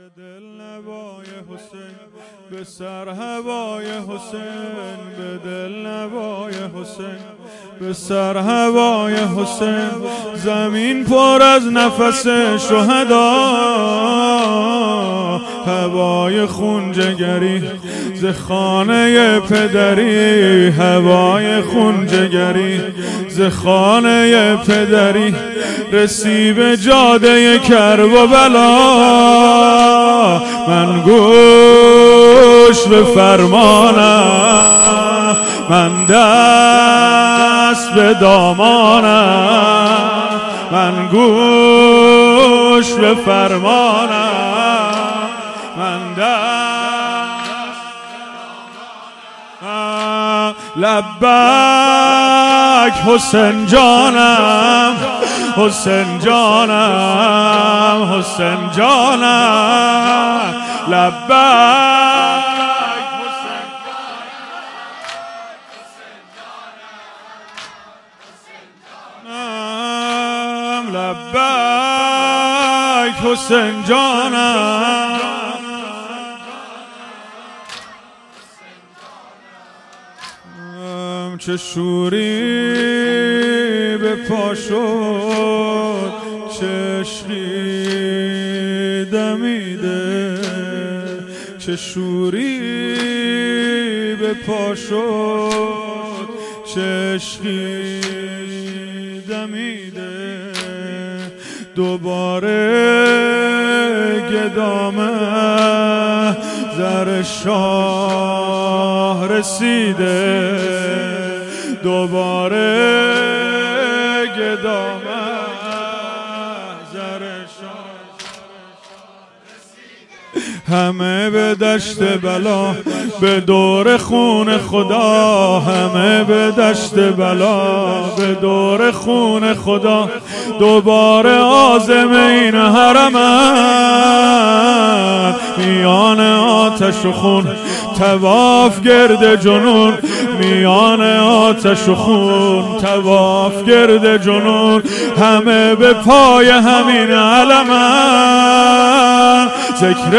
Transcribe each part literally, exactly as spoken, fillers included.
دل نوای حسین، به سر هوای حسین، به دل نوای حسین، به سر هوای حسین. زمین پر از نفس شهدا، هوای خون جگری ز خانه پدری، هوای خون جگری ز خانه پدری. رسی به جاده کربلا، من گوش به فرمانم، من دست به دامانم، من گوش به فرمانم، من دست لبک حسین جانم، حسین جانم، حسین جانم، لبک حسین جانم، لبک حسین جانم. چه شوری به پا شد، چه عشقی دمیده، چه شوری به پا شد، چه عشقی دمیده. دوباره گدامه زر شاه رسیده، دوباره گدامه زر شاه رسیده. همه به دشت بلا به دور خون خدا، همه به دشت بلا به دور خون خدا. دوباره عازم این حرمم، میان آتش و خون طواف گرد جنون، میان آتش و خون طواف گرد جنون. همه به پای همین علمم، ذکر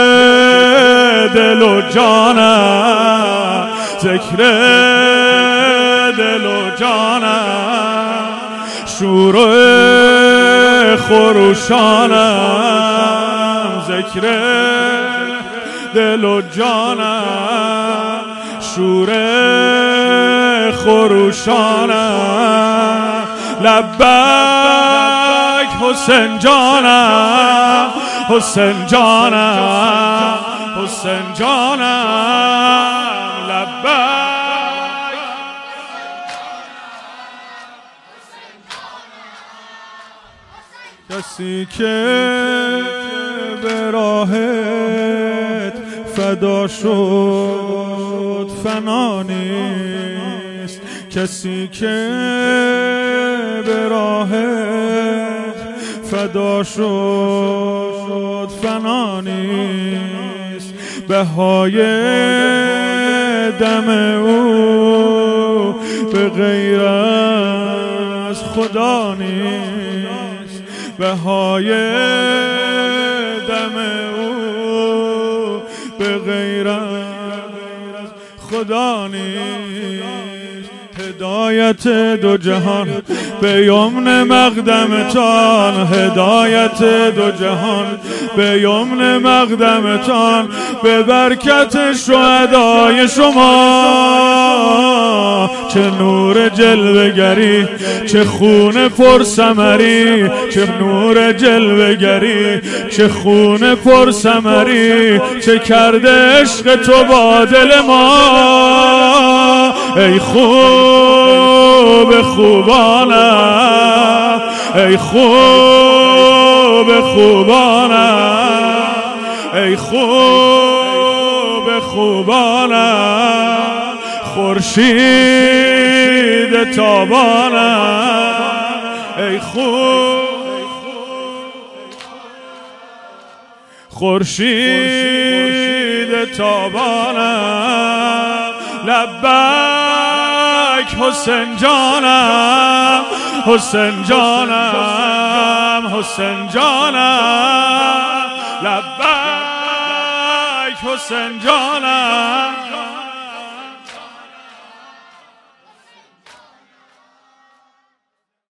دل و جانم، ذکر دل و جانم. شور خروشانم، ذکر دل و جانم، شور خروشانم. لبک حسین جانم، حسین جانم، حسین جانم، لبک. کسی که به راهت فدا شد فنا نیست، کسی که به راهت فدا شد فنا نیست. بهای دم او به غیر از خدا نیست، بهای دم او به غیر از خدا نیست. هدایت دو جهان به یمن مقدمتان، هدایت دو جهان به یمن مقدمتان. به برکت شهدای شما، چه نور جلوه‌گری، چه خون پرثمری، چه نور جلوه‌گری، چه خون پرثمری. چه کرده عشق تو با دل ما، ای خوب خوبانم، ای خوب خوبانم، ای خوب خوبانم. خورشید تابانم، ای خوب خورشید تابانم. لبک حسین جانم، حسین جانم، حسین جانم، لبک. حسین جانم